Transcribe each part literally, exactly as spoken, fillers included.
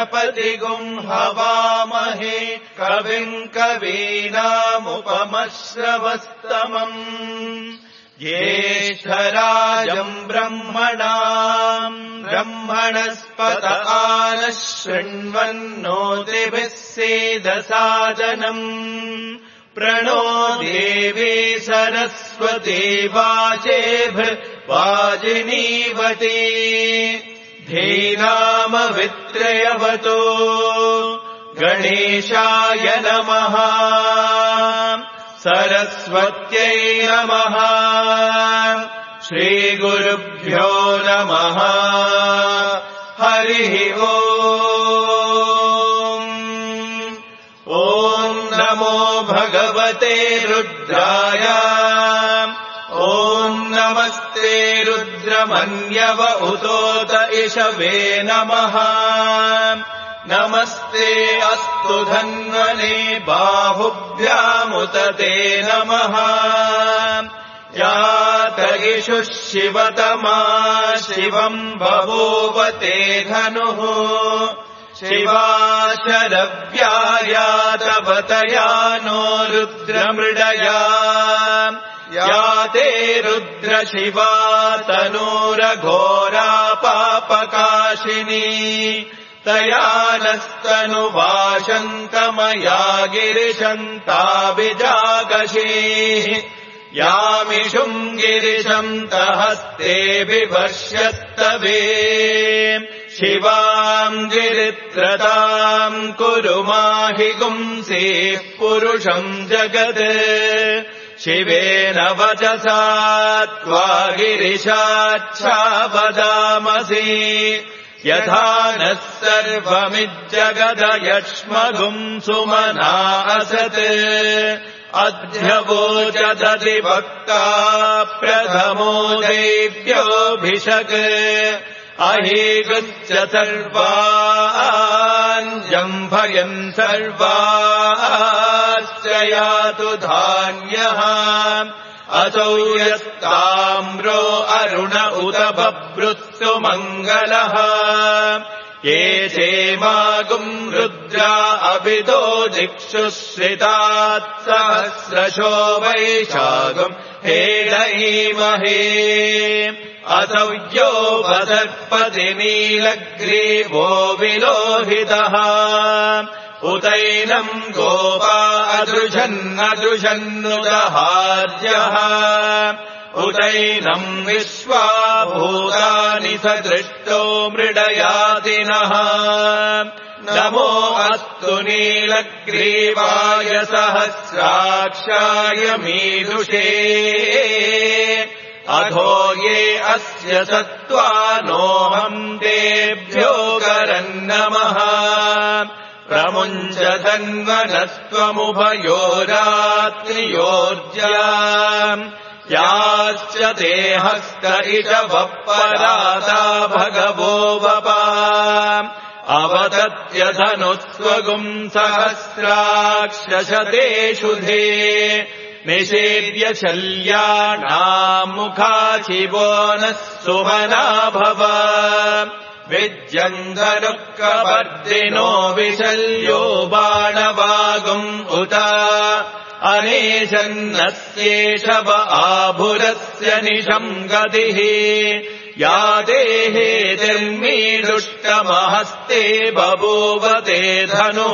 गणपतिगुम् हवामहे कविम् कवीनामुपमश्रवस्तमम् ज्येष्ठराजम् ब्रह्मणाम् ब्रह्मणस्पत आनः शृण्वन्नोतिभिः सेदसादनम् प्रणो देवी सरस्वती वाजेभिर्वाजिनीवती धीनामवित्रयवतो गणेशाय नमः सरस्वत्यै नमः श्रीगुरुभ्यो नमः हरिः ओम् ॐ नमो भगवते रुद्राय ॐ नमस्ते रुद्रमन्यव उतोत इषवे नमः नमस्ते अस्तु धन्वने बाहुभ्यामुत ते नमः यातयिषुः शिवतमा शिवम् बभूव ते धनुः शिवा शरव्यायातवतया नो रुद्रमृडया या ते रुद्रशिवा तनूरघोरा पापकाशिनी तया नस्तनुवाशन्तमया गिरिशन्ताभिजागशीः यामिषुम् गिरिशन्तहस्ते बिभर्ष्यस्तवे शिवाम् गिरित्रताम् कुरु माहि गुंसेः पुरुषम् जगत् शिवेन वचसा त्वा गिरिशाच्छावदामसि यथा नः सर्वमिज्जगदयक्ष्मगुम् सुमना असत् अध्यवोचदधिवक्ता प्रथमो देव्योऽभिषक् अहीगुश्च सर्वान् जम्भयन् सर्वाश्च यातु धान्यः असौ यस्ताम्रो अरुण उत बभ्रुत्सु मङ्गलः ये चेमागुम् रुद्रा अभितो दिक्षु श्रितात् सहस्रशो वैशागुम् हेलयीमहे असौ यो वदर्पति नीलग्रीवो विलोहितः उतैनम् गोपा अदृशन्नदृशन्नुदहार्यः उतैनम् विश्वा भूतानि सदृष्टो मृडयादिनः नमो अस्तु नीलग्रीवाय सहस्राक्षाय मीदुषे अधो ये अस्य सत्त्वानोऽहम् तेभ्यो करन्नमः प्रमुञ्च धन्वनस्त्वमुभयोरात्रियोर्जा याश्च ते हस्त इषवः पराता भगवो वपा अवदत्यधनुस्वगुम् सहस्राक्षशतेषु धे निषेव्य शल्यानाम् मुखाचिवो नः सुमना भव विज्यङ्गरुक्कवर्दिनो विशल्यो बाणवागुम् उत अनेशन्नस्येषव आभुरस्य निशम् गतिः या देहे निर्मीदुष्टमहस्ते बभूव ते धनुः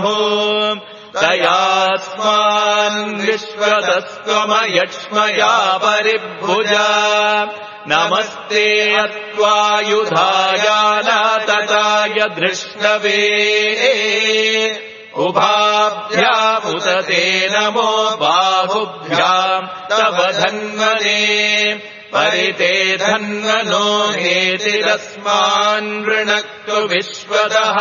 तयास्मान् विश्वतस्त्वमयक्ष्मया परिभुजा नमस्ते अत्वायुधायानातताय धृष्णवे उभाभ्यामुत ते नमो बाहुभ्याम् तव धन्वने परिते धन्वनो हेतिरस्मान् वृणक्तु विश्वतः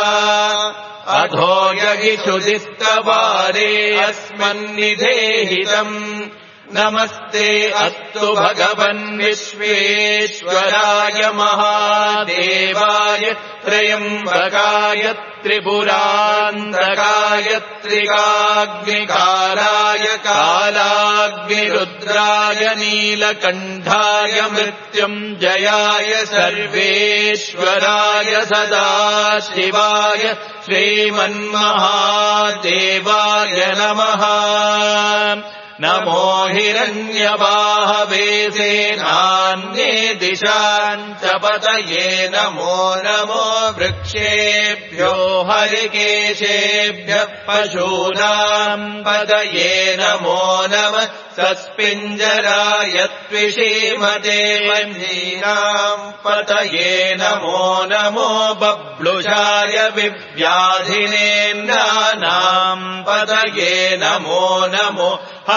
अधो यगिषुदिस्तवारे अस्मन्निधेहितम् नमस्ते अस्तु भगवन् विश्वेश्वराय महादेवाय त्रयम्बकाय त्रिपुरान्तकाय त्रिकाग्निकालाय कालाग्निरुद्राय नीलकण्ठाय मृत्युञ्जयाय सर्वेश्वराय सदाशिवाय श्रीमन्महादेवाय नमः। नमो हिरण्यबाहवे सेनान्ये दिशान् च पतये नमो नमो वृक्षेभ्यो हरिकेशेभ्यः पशूनाम् पतये नमो नमः सस्पिञ्जराय त्विषीमते वह्नीनाम् पतये नमो नमो बब्लुषाय विव्याधिनेन्द्राणाम् पतये नमो नमो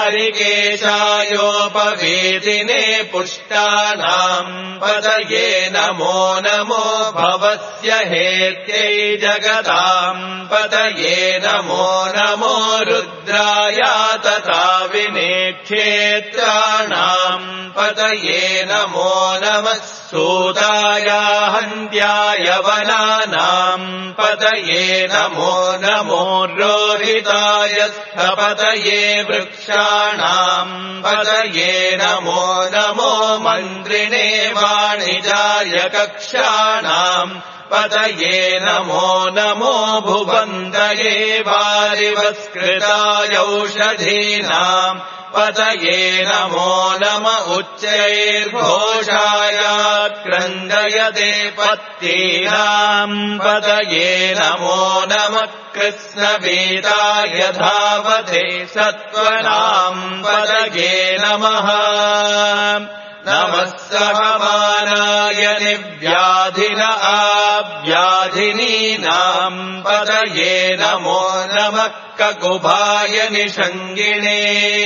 हरिकेशायोपवेदिने पुष्टानाम् पतये नमो नमो भवस्य हेत्यै जगताम् पतये नमो नमो रुद्राय तथा विनेक्षेत्राणाम् पतये नमो नमः सूताय हन्त्याय वनानाम् पतये नमो नमो रोहिताय स्थपतये वृक्षाणाम् पतये नमो नमो मन्त्रिणे वाणिजाय कक्षाणाम् पतये नमो नमो भुवन्तये वारिवस्कृताय औषधीनाम् पतये नमो नम उच्चैर्घोषाय क्रन्दयते पत्तीनाम् पतये नमो नमः कृष्णवेदाय धावते सत्त्वनाम् पतये नमः। नमः सहमानाय निव्याधिन आव्याधिनीनाम् पतये नमो नमः ककुभाय निषङ्गिणे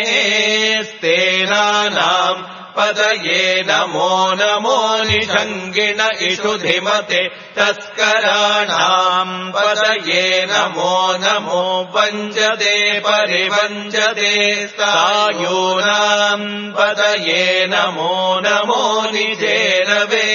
स्तेनानाम् पतये नमो नमो निषङ्गिण इषुधिमते तस्कराणाम् पतये नमो नमो वञ्जते परिवञ्जते सायूनाम् पतये नमो नमो निजेरवे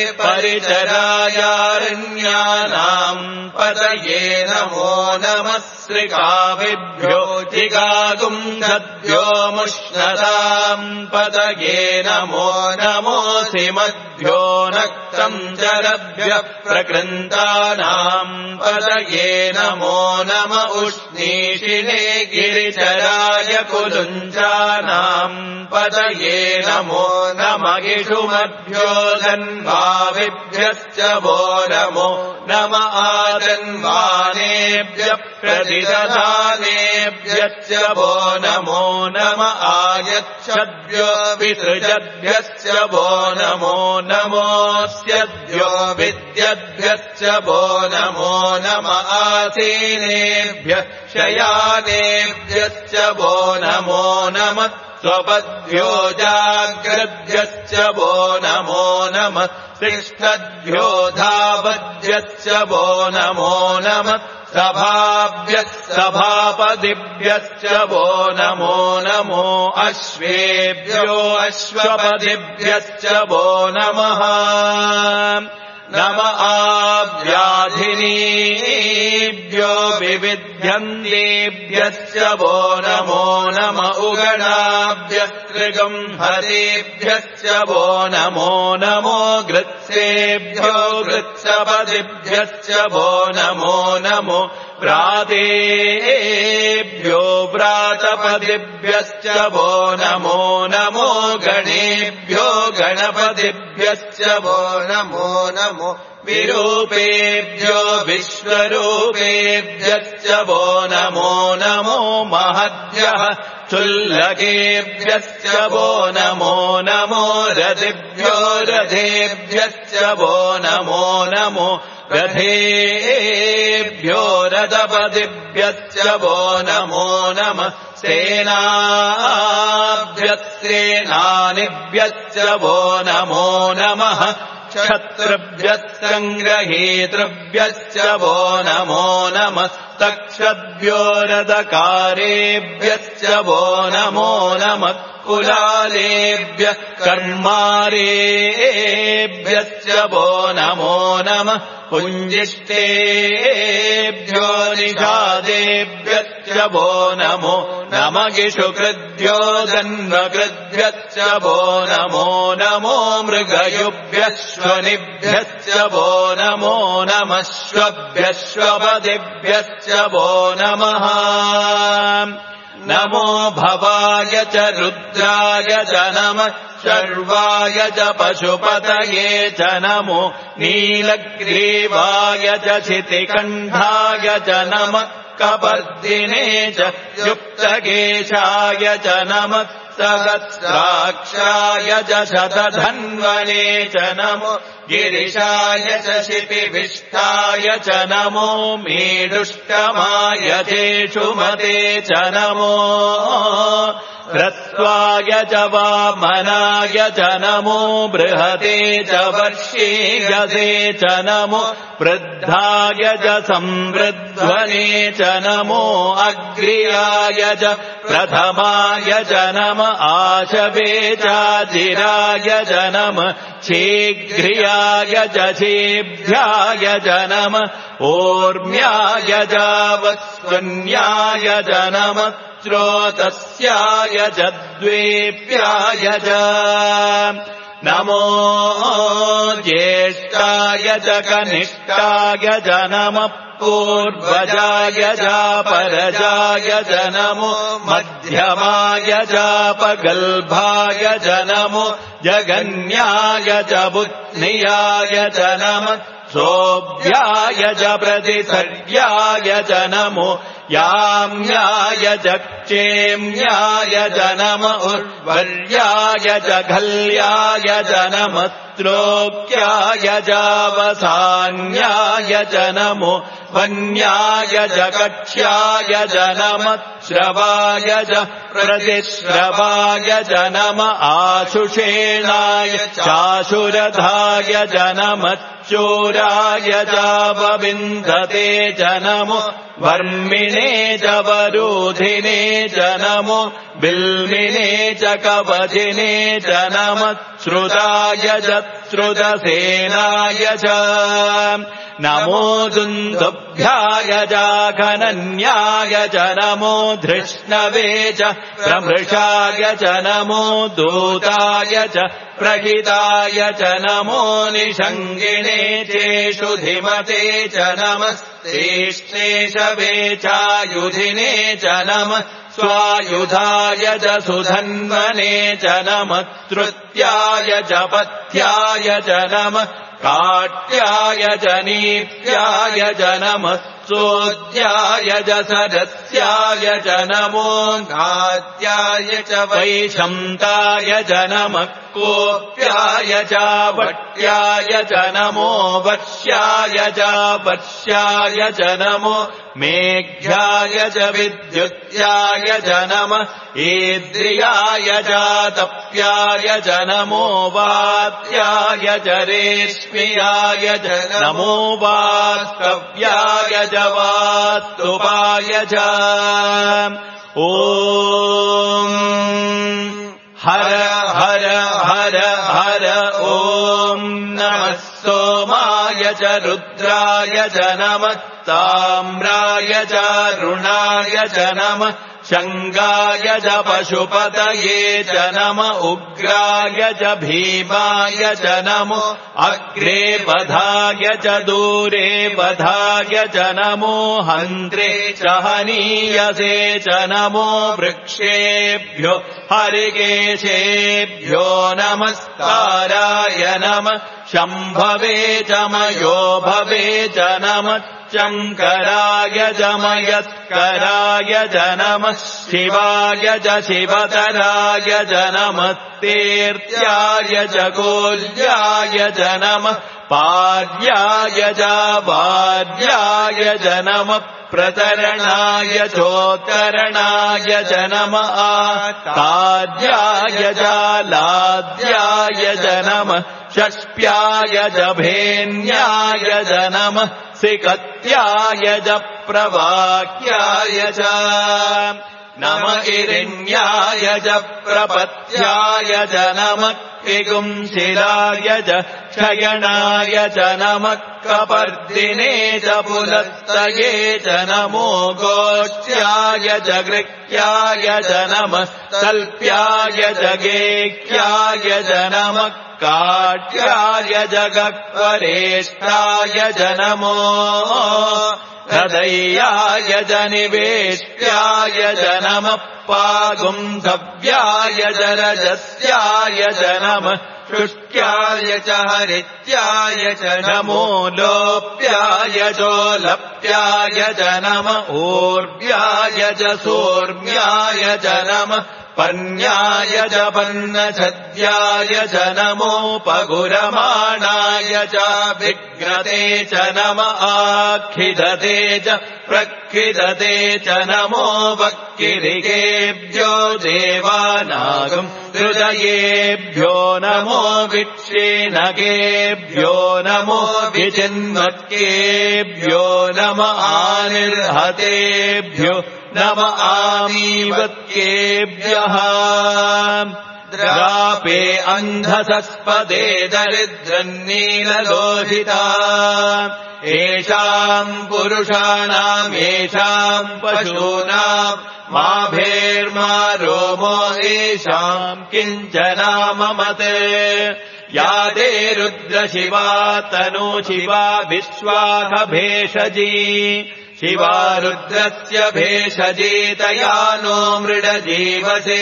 परिचरायारण्यानाम् पतये नमो नमः श्रिकाविभ्यो जिगागुम्भ्यो मुष्णताम् पतये नमो नमोऽसिमद्भ्यो नक्तम् जरभ्यः प्रकृन्तानाम् पतये नमो नम उष्णीषिणे गिरिचराय कुलुञ्जानाम् पतये नमो नम इषुमभ्यो धन्वाविभ्यश्च वो नमो नम आदन्वानेभ्यः प्रतिदधानेभ्यश्च वो नमो नम आयच्छद्भ्यो विसृजद्भ्यश्च वो नमो नमोऽस्यद्भ्यो विद्यद्भ्यश्च वो नमो नम आसीनेभ्यः शयानेभ्यश्च वो नमो नमः स्वपद्भ्यो जाग्रद्भ्यश्च वो नमो नमः तिष्ठद्भ्यो धावद्भ्यश्च वो नमो नमः सभाभ्यः सभापदिभ्यश्च वो नमो नमो अश्वेभ्यो अश्वपदिभ्यश्च वो नमः नम आव्याधिनीभ्यो विविध्यन्तेभ्यश्च वो नमो नम उगणाभ्यः त्रिगम्हरेभ्यश्च वो नमो नमो गृत्सेभ्यो गृत्सपदिभ्यश्च वो नमो नमो व्रातेभ्यो व्रातपदिभ्यश्च वो नमो नमो गणेभ्यो गणपतिभ्यश्च वो नमो नमो विरूपेभ्यो विश्वरूपेभ्यश्च वो नमो नमो महद्भ्यः चुल्लकेभ्यश्च वो नमो नमो रथिभ्यो रथेभ्यश्च वो नमो नमो रथेभ्यो रथपतिभ्यश्च वो नमो नमः सेनाभ्यस्सेनानिभ्यश्च वो नमो नमः क्षत्रुभ्यः सङ्ग्रहेतृभ्यश्च वो नमो नमः नमः तक्षद्भ्योरदकारेभ्यश्च वो नमो नमः कुलालेभ्यः कर्मारेभ्यश्च वो नमो नमः पुञ्जिष्टेभ्यो निषादेभ्यश्च वो नमो नमगिषुकृद्भ्यो धन्वकृद्भ्यश्च वो नमो नमो मृगयुभ्यश्वनिभ्यश्च वो नमो नमः श्वभ्यश्वपदिभ्यश्च वो नमः नमो भवाय च रुद्राय च नमः शर्वाय च पशुपतये च नमो नीलग्रीवाय च शितिकण्ठाय च नमः कपर्दिने च युक्तकेशाय च नमः सहस्राक्षाय च शतधन्वने च नमो गिरिशाय च शिपिविष्टाय च नमो मेढुष्टमाय चेषुमते च नमो ह्रस्वाय च वामनाय च नमो बृहते च वर्षीयसे च नमो वृद्धाय च संवृध्वने च नमो अग्र्याय च प्रथमाय च नम आशवे चाजिराय च नम शीघ्रियाय च शीभ्याय च नम ऊर्म्याय च वस्वन्याय च नम श्रोतस्याय च द्वेप्याय च नमो ज्येष्ठाय च कनिष्ठाय च नमः पूर्वजाय च परजाय च नमो मध्यमाय च पगल्भाय च नमो जगन्याय च बुध्नियाय च नमः सोऽभ्याय च प्रतिसर्याय च नमो याम्याय च क्षेम्याय च नम उर्वर्याय च घल्याय च नमः त्रोक्याय च वसान्याय च नमो वन्याय च कक्ष्याय च नमः श्रवाय च प्रतिश्रवाय च नम आशुषेणाय चाशुरधाय च नमः चोराय च वविन्धते च नमो वर्मिणे च वरोधिने च नमो बिल्मिने च कवचिने च नमः श्रुताय च श्रुतसेनाय च नमो दुन्दुभ्याय च खनन्याय च नमो धृष्णवे च प्रमृषाय च नमो दूताय च प्रहिताय च नमो निषङ्गिणे चेषु धिमते च नमस्तेष्णेशवे चायुधिने च नमः स्वायुधाय च सुधन्वने च नमः तृतीयाय च पथ्याय च नमः काट्याय च नीत्याय च नमः सोऽध्याय च सदस्याय च नमो घात्याय च वैशन्ताय च नमः कोप्याय च वट्याय च नमो वर्ष्याय च वर्ष्याय च नमो मेघ्याय च विद्युत्याय च नमः ईद्रियाय च तप्याय च नमो वात्याय च रेश्म्याय च नमो वास्तव्याय च वास्तुपाय च ॐ हर हर हर हर ॐ नमः सोमाय च रुद्राय च नमः ताम्राय च रुणाय च नमः शङ्गाय च पशुपतये च नम उग्राय च भीमाय च नमो अग्रे पधाय च दूरे पधाय च नमो हन्त्रे च हनीयसे च नमो वृक्षेभ्यो हरिकेशेभ्यो नमस्काराय नमः शम्भवे च मयो भवे च नमः शङ्कराय च मयस्कराय च नमः शिवाय च शिवतराय च नमः तीर्थ्याय च कोल्याय च नमः पार्याय च वार्याय च नमः प्रतरणाय चोत्तरणाय च नमः ताद्याय च लाद्याय च नमः षष्प्याय च भेन्याय च नमः सिकत्याय च प्रवाक्याय च नम इरिण्याय च प्रपत्याय च नमः किगुंसिलाय च क्षयणाय च नमः कपर्दिने च पुलस्तये च नमो गोष्ट्याय च गृह्याय च नमः तल्प्याय च गेह्याय च नमः काट्याय च गह्वरेष्ठाय च नमो हृदयाय च निवेष्ट्याय च नमः पागुंधव्याय च रजस्याय च नमः शुष्ट्याय च हरित्याय च नमो लोप्याय चोलप्याय च नमः ऊर्व्याय च सोर्म्याय च नमः पन्याय च पन्नछद्याय च नमोपगुरमाणाय च विघ्नते च नम आखिदते च प्रखिदते च नमो वक्किरिकेभ्यो देवानागम् हृदयेभ्यो नमो विक्षेणकेभ्यो नमो विचिन्वत्केभ्यो नम आनिर्हतेभ्यो नम आमीवत्केभ्यः द्रापे अन्धसस्पदे दरिद्रन्नीललोहिता येषाम् पुरुषाणाम् येषाम् पशूनाम् मा भेर्मा रोमो येषाम् किञ्चनाममते या ते रुद्रशिवा तनु शिवा विश्वाखभेषजी शिवा रुद्रस्य भेषजीतया नो मृडजीवसे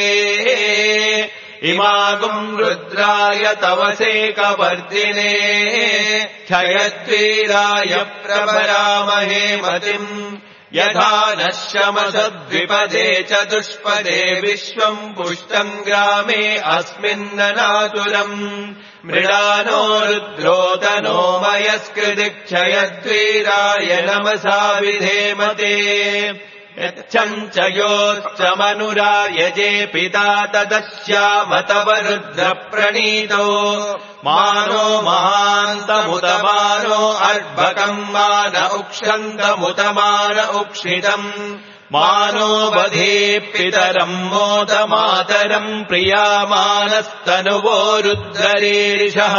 इमागुम् रुद्राय तवसे कवर्दिने क्षयद्वीराय प्रभरामहे मतिम् यथा नः शमसद्विपदे चतुष्पदे विश्वम् पुष्टम् ग्रामे अस्मिन्ननातुरम् मृडानो रुद्रोतनो मयस्कृति क्षयद्वीराय नमसा विधेमते यच्छम् च योच्चमनुरायजे पिता तदस्याम तव रुद्रप्रणीतो मानो महान्तमुतमानो अर्भकम् मान उक्षन्तमुतमान उक्षितम् मानो बधे पितरम् मोदमातरम् प्रियामानस्तनुवो रुद्ररीरिषः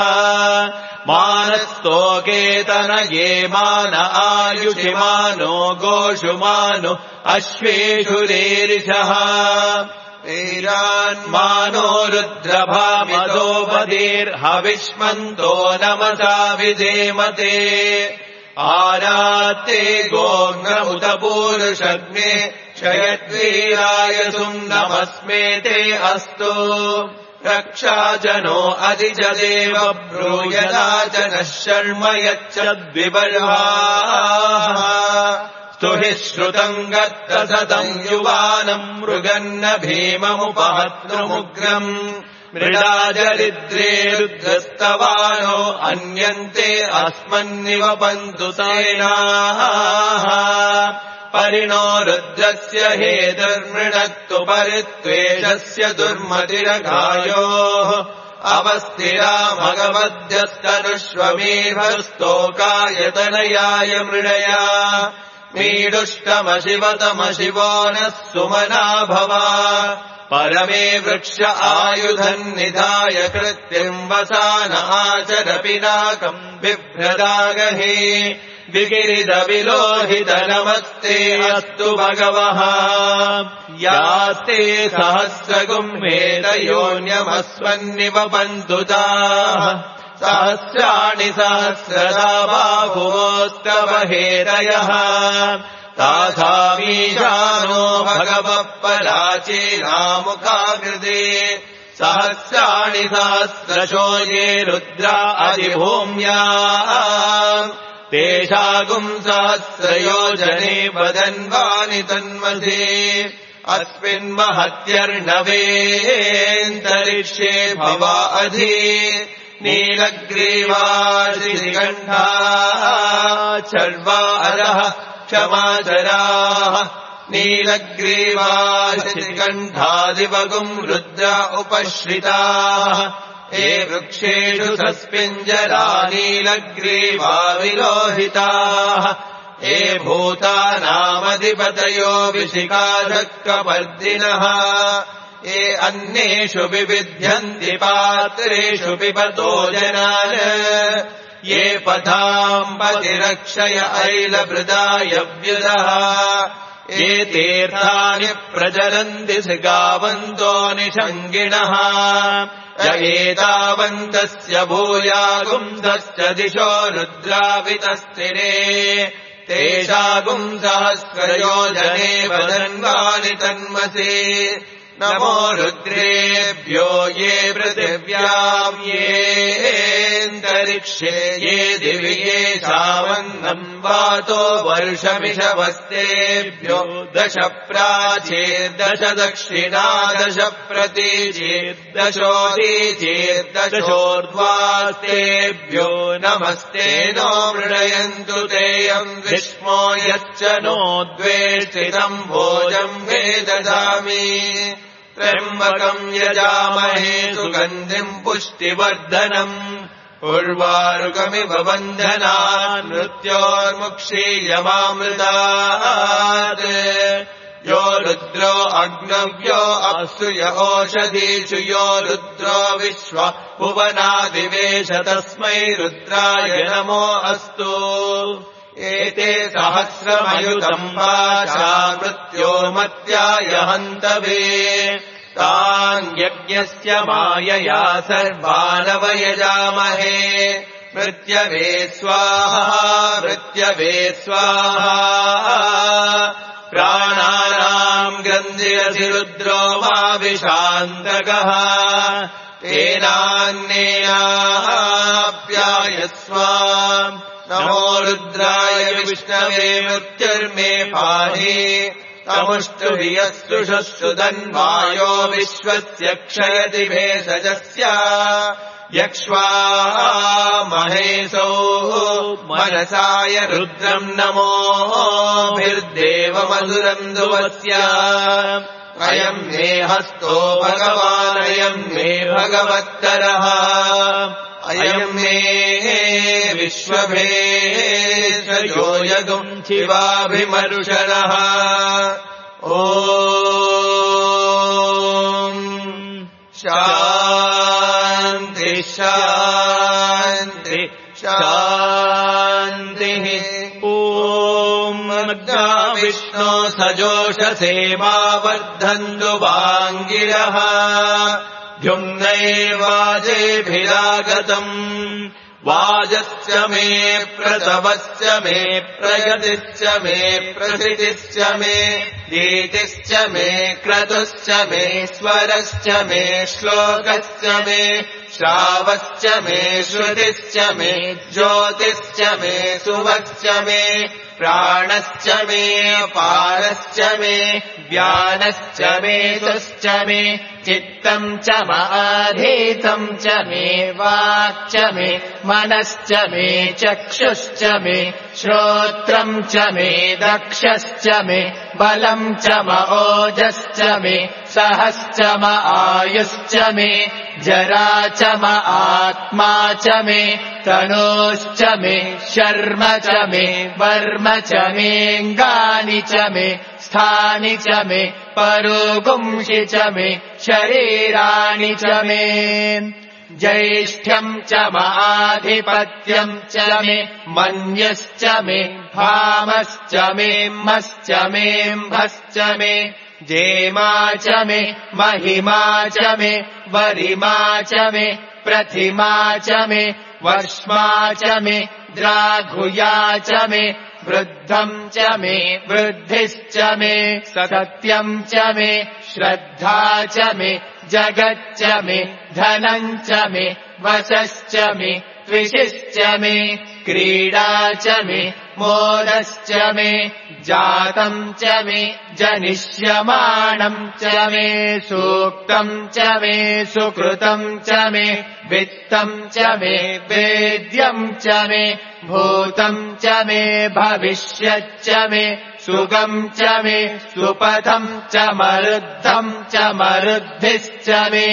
मानस्तोकेतनये मान आयुषिमानो गोषुमानो अश्वेषु रीरिषः वीरान्मानो रुद्रभामितो बधिर्हविष्मन्तो नमसा विधेमते आरात्ते गोग्नमुत पूरुषग्ने क्षयद्वीराय सुम्नमस्मे ते अस्तु रक्षाजनो अधिजदेव ब्रूयदाचनः शर्म यच्छद्विबर्हाः स्तुहि श्रुतम् गत्तसतम् युवानम् मृगन्न भीममुपहत्नुमुग्रम् मृडाजरिद्रे रुद्रस्तवानो अन्यन्ते अस्मन्निवपन्तु सेनाः परिणो रुद्रस्य हेतुर्मृणक्तु परित्वेषस्य दुर्मतिरघायोः अवस्थिरा भगवद्यस्तनुष्वमेभस्तोकायतनयाय मृडया मीडुष्टमशिवतमशिवो नः सुमना भवा परमे वृक्ष आयुधम् निधाय कृत्तिम् वसान आचर पिनाकम् बिभ्रदागहे विगिरिदविलोहित नमस्ते अस्तु भगवः यास्ते सहस्रगुम्भेदयोन्यमस्वन्निवपन्तु ताः सहस्राणि सहस्रदा बाहुवोस्तवहेदयः तासामीशानो भगवः पराचीनामुखाकृते सहस्राणि सहस्रशो ये रुद्रा अधिभूम्या तेषागुम् सहस्रयोजने वदन्वानि तन्मसे अस्मिन्महत्यर्णवेन्तरिक्षे भवा अधि नीलग्रीवाशिखण्डा चर्वा अधः क्षमाचराः नीलग्रीवाशिखण्डादिवगुम् रुद्रा उपश्रिताः ये वृक्षेषु सस्पिञ्जरा नीलग्रीवा विलोहिताः ये भूतानामधिपतयो विशिखाधक्कपर्दिनः ये अन्येषु विविध्यन्ति पात्रेषु पिबतो जनान् ये पथाम् पतिरक्षय ऐलभृदायव्युदः ये तीर्थानि प्रचरन्ति सिगावन्तो निषङ्गिणः य एतावन्तस्य भूयागुंसश्च दिशो रुद्रावितस्थिरे तेषागुंसहस्रयोजने वदन्वानि तन्मसि नमो रुद्रेभ्यो ये पृथिव्याम् येऽन्तरिक्षे ये दिवि ये सावन्नम् वातो वर्षमिषवस्तेभ्यो दश प्राचीर्दश दक्षिणा दश प्रतीचीर्दशोदीचीर्दशोर्ध्वास्तेभ्यो नमस्ते नो मृडयन्तु तेयम् विष्मो यच्च नो द्वेष्टितम् भोजम् मे ददामि त्र्यम्बकम् यजामहे सुगन्धिम् पुष्टिवर्धनम् उर्वारुकमिव बन्धनान् मृत्योर्मुक्षीयमामृतात् यो रुद्रो अग्नव्यो अप्सुय ओषधीषु यो रुद्रो विश्व भुवनादिवेश तस्मै रुद्राय नमो अस्तु एते सहस्रमयुतम् पाशा मृत्यो मत्याय हन्तवे तान् यज्ञस्य मायया सर्वानवयजामहे मृत्यवे स्वाहा मृत्यवे स्वाहा प्राणानाम् ग्रन्थिरसि रुद्रो मा विशान्तकः तेनान्येनाप्यायस्व नमो रुद्राय विष्णवे मृत्युर्मे पाहि तमुष्टुभियस्तुषु धन्वायो विश्वस्य क्षयति भेषजस्य यक्ष्वामहेशो मनसाय रुद्रम् नमोभिर्देवमधुरम् ध्रुवस्य अयम् मे हस्तो भगवानयम् मे भगवत्तरः अयम् मे विश्वभेषजो यगुम् शिवाभिमरुषरः ॐ शान्ति शान्ति शान्तिः ॐ विष्णो सजोषसे मा वर्धन्तु वाङ्गिरः द्युम्नैर्वाजेभिरागतम् वाजश्च मे प्रसवश्च मे प्रगतिश्च मे प्रसिद्धिश्च मे दीतिश्च मे क्रतुश्च मे स्वरश्च मे श्लोकश्च मे श्रावश्च मे श्रुतिश्च मे ज्योतिश्च मे सुवश्च मे प्राणश्च मे पारश्च मे व्यानश्च मे सुश्च मे चित्तम् च माधीतम् च मे वाक् च मे मनश्च मे चक्षुश्च मे श्रोत्रम् च मे दक्षश्च मे बलम् च ओजश्च मे सहश्च म आयुश्च मे जरा च म आत्मा च मे तनोश्च मे शर्म च मे वर्म च मेऽङ्गानि च मे स्थानि च मे परोगुंषि च मे शरीराणि च मे ज्येष्ठ्यम् च माधिपत्यम् च मे मन्यश्च मे भामश्च मे मश्च मेऽम्भश्च मे जेमा च मे महिमा च मे वरिमा च मे प्रतिमा च मे वर्ष्मा च मे द्राघुया च मे वृद्धम् च मे वृद्धिश्च मे सत्यम् च मे श्रद्धा च मे जगच्च मे धनम् च मे वशश्च मे त्विषिश्च मे क्रीडा च मे मोदश्च मे जातम् च मे जनिष्यमाणम् च मे सूक्तम् च मे सुकृतम् च मे वित्तम् च मे वेद्यम् च मे भूतम् च मे भविष्यच्च मे सुगम् च मे सुपथम् च मरुद्धम् च मरुद्धिश्च मे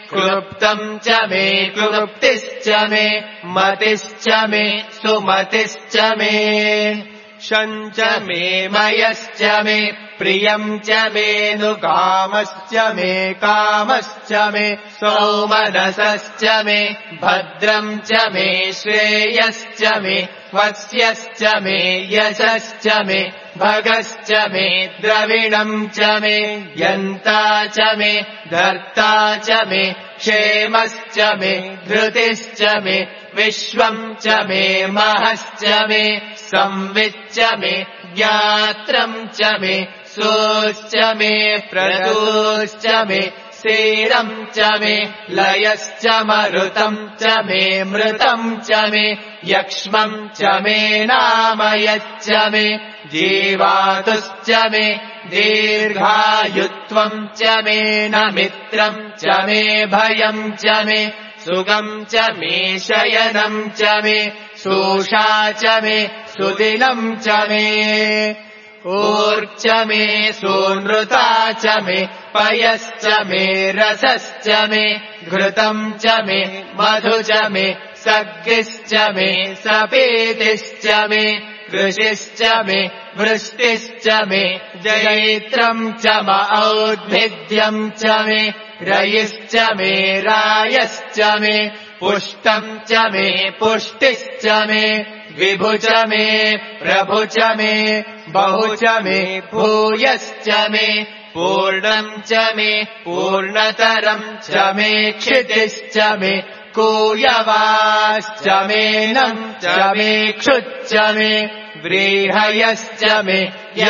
क्लृप्तम् च मे क्लृप्तिश्च मे मतिश्च मे सुमतिश्च मे शञ्च मे मयश्च मे प्रियम् च मेऽनुकामश्च मे कामश्च मे सौमनसश्च मे भद्रम् च मे श्रेयश्च मे वस्यश्च मे यशश्च मे भगश्च मे द्रविणम् च मे यन्ता च मे धर्ता च मे क्षेमश्च मे धृतिश्च मे विश्वम् च मे महश्च मे संविच्च मे ज्ञात्रम् च मे सोश्च मे प्रदोश्च मे सीरम् च मे लयश्च मरुतम् च मे मृतम् च मे यक्ष्मम् च मे नामयच्च मे जीवातुश्च मे दीर्घायुत्वम् च मे न मित्रम् च मे भयम् च मे सुगम् च मे शयनम् च मे सूषा च मे सुदिनम् च मे ऊर्च मे सूनृता च मे पयश्च मे रसश्च मे घृतम् च मे मधु च मे सर्गिश्च मे सपीतिश्च मे कृषिश्च मे वृष्टिश्च मे जयित्रम् च म औद्भिद्यम् च मे रयिश्च मे रायश्च मे पुष्टम् च मे पुष्टिश्च मे विभु च मे प्रभु च मे बहु च मे भूयश्च मे पूर्णम् च मे पूर्णतरम् च मे क्षितिश्च मे कूयवाश्च मेनम् च मे क्षुच्च मे व्रीहयश्च मे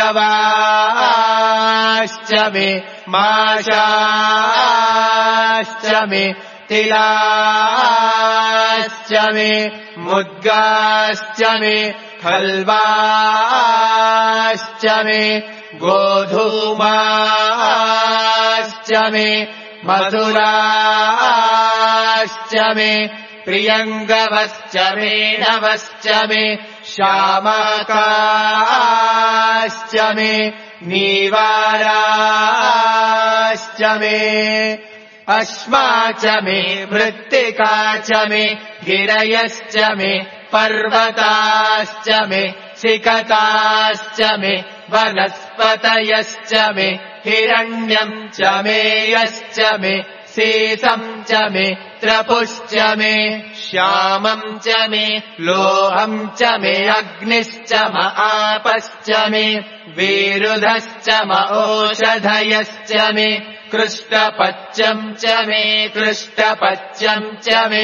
यवाश्च मे माशाश्च मे तिलाश्च मे मुद्गाश्च मे खल्वाश्च मे गोधूमाश्च मे मधुराश्च मे प्रियङ्गवश्च मे नवश्च मे श्यामाकाश्च मे नीवाराश्च मे अश्मा च मे मृत्तिका च मे गिरयश्च मे पर्वताश्च मे सिकताश्च मे वनस्पतयश्च मे हिरण्यम् च मे यश्च मे सीसम् च मे त्रपुश्च मे श्यामम् च मे लोहम् च मे अग्निश्च म आपश्च मे विरुधश्च म ओषधयश्च मे कृष्टपच्यम् च मे कृष्टपच्यम् च मे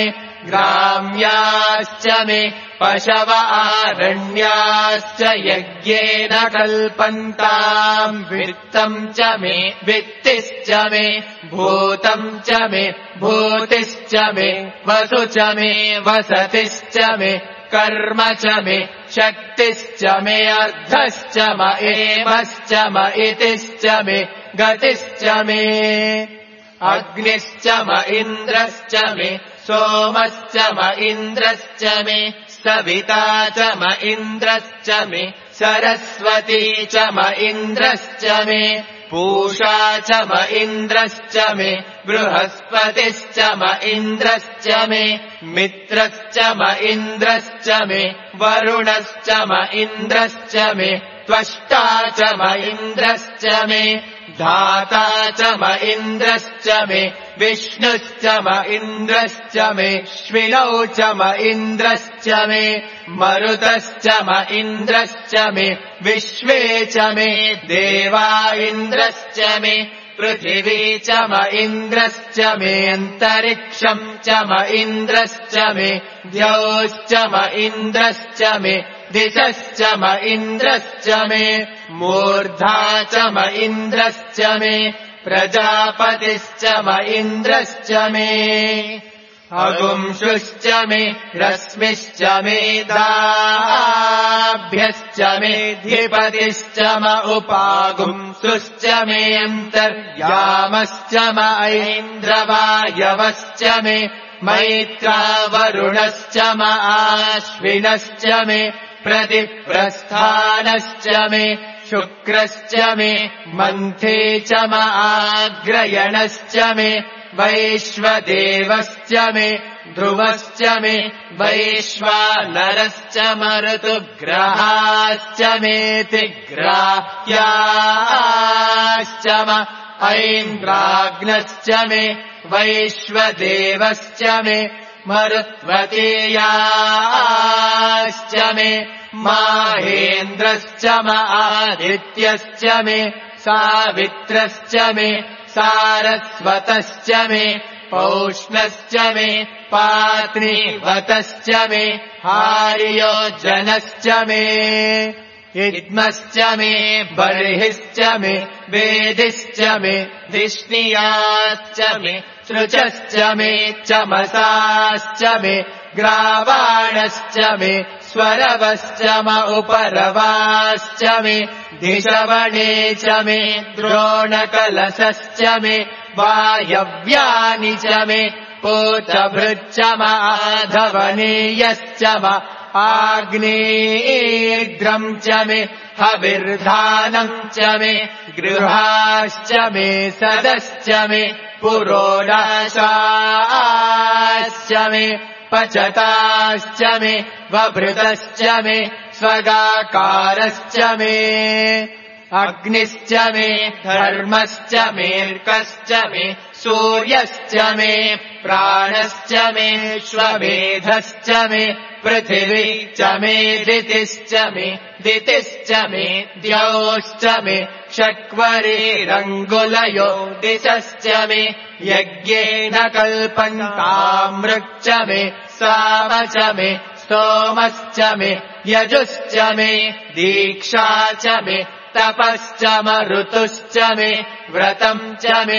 ग्राम्याश्च मे पशव आरण्याश्च यज्ञेन कल्पन्ताम् वित्तम् च मे वित्तिश्च मे भूतम् च मे भूतिश्च मे वसु च मे वसतिश्च मे कर्म च मे शक्तिश्च मे अर्धश्च म एमश्च म इतिश्च मे गतिश्च मे अग्निश्च म इन्द्रश्च मे सोमश्च म इन्द्रश्च मे सविता च म इन्द्रश्च मे सरस्वती च म इन्द्रश्च मे पूषा च म इन्द्रश्च मे बृहस्पतिश्च म इन्द्रश्च मे मित्रश्च म इन्द्रश्च मे वरुणश्च म इन्द्रश्च मे त्वष्टा च म इन्द्रश्च मे धाता च म इन्द्रश्च मे विष्णुश्च म इन्द्रश्च मे श्विनौ च म इन्द्रश्च मे मरुतश्च म इन्द्रश्च मे विश्वे च मे देवा इन्द्रश्च मे पृथिवी च म इन्द्रश्च मे अन्तरिक्षम् च म इन्द्रश्च मे द्यौश्च म इन्द्रश्च मे दिशश्च म इन्द्रश्च मे मूर्धा च म इन्द्रश्च मे प्रजापतिश्च म इन्द्रश्च मे अगुंशुश्च मे रश्मिश्च मे दाभ्यश्च मे धिपतिश्च म उपागुंसुश्च मे अन्तर्यामश्च म ऐन्द्रवायवश्च मे मैत्रा वरुणश्च म आश्विनश्च मे प्रतिप्रस्थानश्च मे शुक्रश्च मे मन्थे च म आग्रयणश्च मे वैश्वदेवश्च मे ध्रुवश्च मे वैश्वानरश्च मरुतुग्रहाश्च मेऽतिग्राह्याश्च म ऐन्द्राग्नश्च मे वैश्वदेवश्च मे मरुत्वतीयाश्च मे माहेन्द्रश्च म आदित्यश्च मे सावित्रश्च मे सारस्वतश्च मे पौष्णश्च मे पात्नीवतश्च मे हार्योजनश्च मे इद्मश्च मे बर्हिश्च मे वेदिश्च मे धिष्णियाश्च मे सृचश्च मे चमसाश्च मे ग्रावाणश्च मे स्वरवश्च म उपरवाश्च मे धिषवणे च मे द्रोणकलशश्च मे वायव्यानि च मे पूतभृच्च म आधवनीयश्च म आग्नेयेग्रम् च मे हविर्धानम् च मे गृहाश्च मे सदश्च मे पुरोडाशाश्च मे पचताश्च मे वभृतश्च मे स्वगाकारश्च मे अग्निश्च मे धर्मश्च मेऽर्कश्च मे सूर्यश्च मे प्राणश्च मे श्वमेधश्च मे पृथिवी च मे दितिश्च मे दितिश्च मे द्यौश्च मे षट्वरेरङ्गुलयो दिशश्च मे यज्ञेन कल्पन्तामृक् मे साम च मे स्तोमश्च मे यजुश्च मे दीक्षा च मे तपश्च म ऋतुश्च मे व्रतम् च मे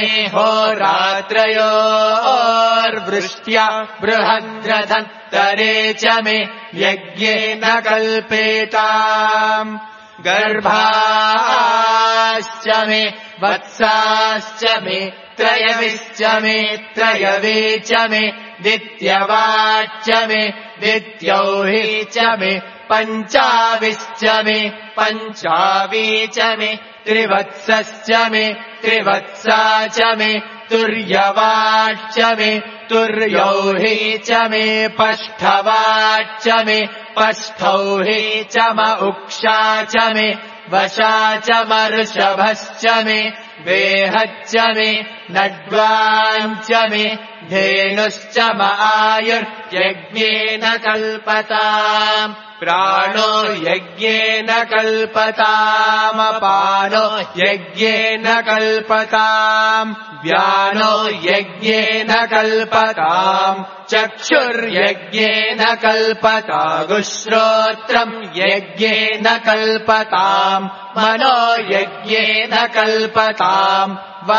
होरात्रयोर्वृष्ट्या बृहद्रथन्तरे च मे यज्ञेन कल्पेताम् गर्भाश्च मे वत्साश्च मे त्रयविश्च मे त्रयवे च मे दित्यवाच्च मे दित्यौहि च मे पञ्चाविश्च मे पञ्चावी च मे त्रिवत्सश्च मे त्रिवत्सा च मे तुर्यवाच्च मे तुर्यौहि च मे पष्ठवाच्च मे पष्ठौहि च म उक्षा च मे वशा च मर्षभश्च मे वेहच्च मे नड्वाञ्च मे धेनुश्च म आयुर्यज्ञेन कल्पताम् प्राणो यज्ञेन कल्पतामपानो यज्ञेन कल्पताम् व्यानो यज्ञेन कल्पताम् चक्षुर्यज्ञेन कल्पतागुश्रोत्रम् यज्ञेन कल्पताम् मनो यज्ञेन कल्पताम्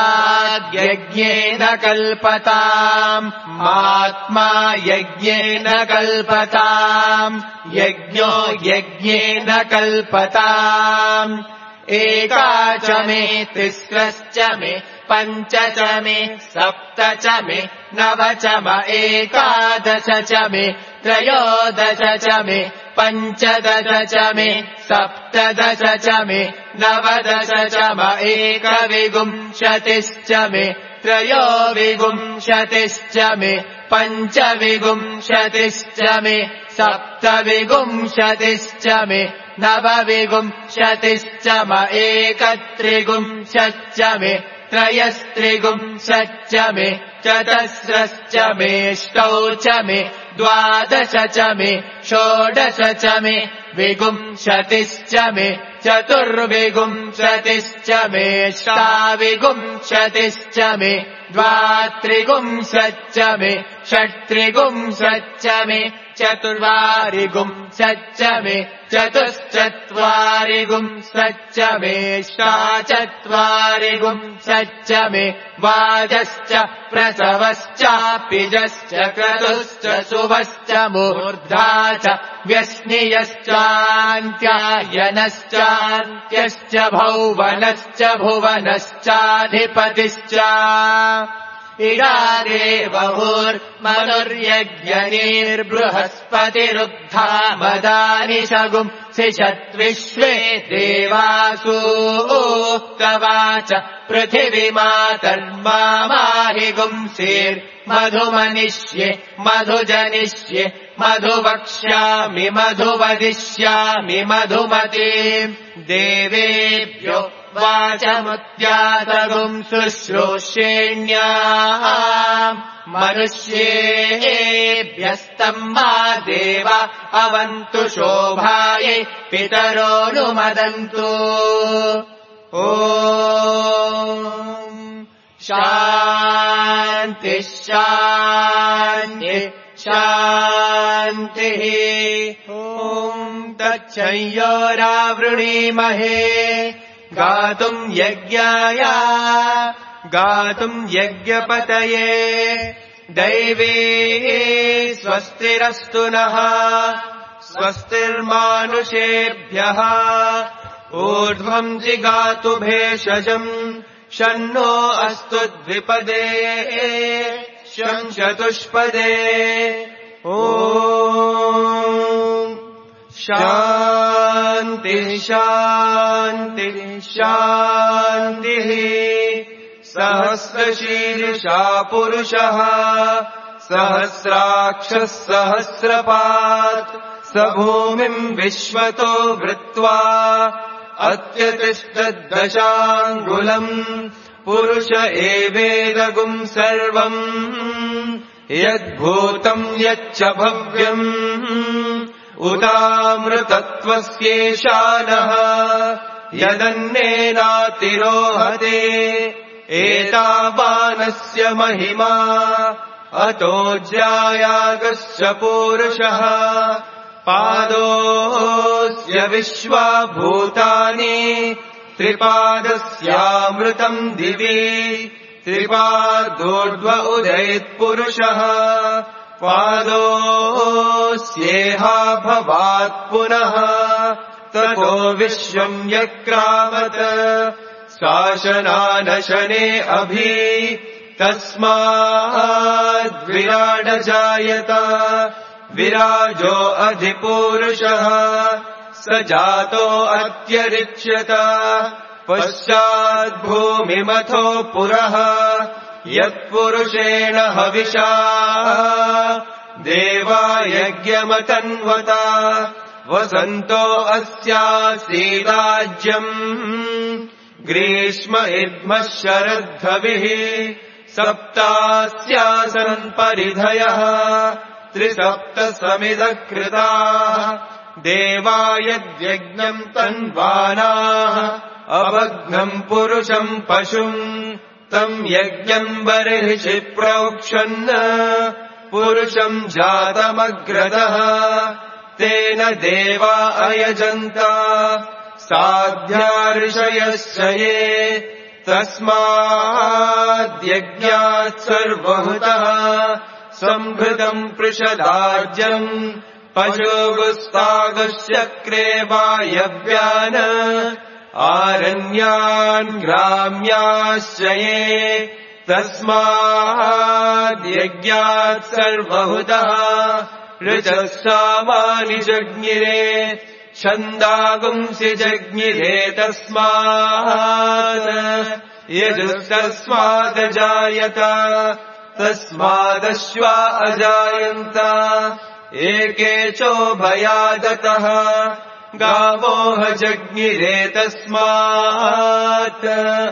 वाग्यज्ञेन कल्पताम् आत्मा यज्ञेन कल्पताम् यज्ञो यज्ञेन कल्पताम् एका च मे तिस्रश्च मे पञ्च च मे सप्त च मे नव च म एकादश च मे त्रयोदश च मे पञ्चदश च मे सप्तदश च मे नवदश च म एकविंशतिश्च मे त्रयोविंशतिश्च मे पञ्चविंशतिश्च मे सप्तविंशतिश्च मे नवविंशतिश्च म एकत्रिंशच्च मे त्रयस्त्रिंशच्च मे चतस्रश्च मेष्टौ च मे द्वादश च मे षोडश च मे विंशतिश्च मे चतुर्विंशतिश्च मे षाविंशतिश्च मे द्वात्रिंशच्च मे षट्त्रिंशच्च मे चतुर्वारिंशच्च मे चतुश्चत्वारिंशच्च मे षाचत्वारिंशच्च मे वाजश्च प्रसवश्चापिजश्च क्रतुश्च शुभश्च मूर्धा च व्यश्नियश्चान्त्यायनश्चान्त्यश्च भौवनश्च भुवनश्चाधिपतिश्च उक्तवाच पृथिवीमातर्माहि गुंसीर्मधुमनिष्ये मधुजनिष्ये मधुवक्ष्यामि मधुवदिष्यामि मधुमतीम् देवेभ्यो वाचमुद्यातगुम् शुश्रूषेण्याः मनुष्येभ्यस्तम् मा देव अवन्तु शोभायै पितरोऽनुमदन्तु ॐ शान्ति शान्ति शान्तिः ॐ तच्छंयोरावृणीमहे गातुम् यज्ञाय गातुम् यज्ञपतये दैवे स्वस्तिरस्तु नः स्वस्तिर्मानुषेभ्यः ऊर्ध्वम् जिगातु भेषजम् शन्नो अस्तु द्विपदे शं चतुष्पदे ॐ शान्ति शान्ति शान्तिः सहस्रशीर्षा पुरुषः सहस्राक्षः सहस्रपात् स भूमिम् विश्वतो वृत्वा अत्यतिष्ठद्दशाङ्गुलम् पुरुष एवेदगुम् सर्वम् यद्भूतम् यच्च भव्यम् उदामृतत्वस्येशानः यदन्नेनातिरोहते एतावानस्य महिमा अतो ज्यायागस्य पूरुषः पादोऽस्य विश्वाभूतानि त्रिपादस्यामृतम् दिवि त्रिपादोर्ध्व उदयत्पुरुषः पादोऽस्येहा भवात् पुनः ततो विश्वम् यक्रामत शासनानशने अभि तस्माद्विराडजायत विराजो अधिपूरुषः स जातो अत्यरिच्यत पश्चाद्भूमिमथो पुरः यत्पुरुषेण हविषा देवा यज्ञमतन्वत वसन्तो अस्यासीदाज्यम् ग्रीष्म इद्मः शरद्धविः सप्तास्यासन् परिधयः त्रिसप्तसमिदः कृताः देवा यद्यज्ञम् तन्वानाः अवघ्नम् पुरुषम् पशुम् तम् यज्ञम् बर्हिषि प्रोक्षन् पुरुषम् जातमग्रदः तेन देवा अयजन्त साध्या ऋषयश्च ये तस्माद्यज्ञात् सर्वहुतः सम्भृतम् पृषदाज्यम् पशुगुस्तागश्चक्रे वायव्यान् आरण्यान् ग्राम्याश्च ये तस्माद्यज्ञात् सर्वहुतः ऋचः सामानि जज्ञिरे छन्दागुंसि जज्ञिरे तस्मात् यजुस्तस्मादजायत तस्मादश्वा अजायन्त एके चोभयादतः गावोह जज्ञिरे तस्मात्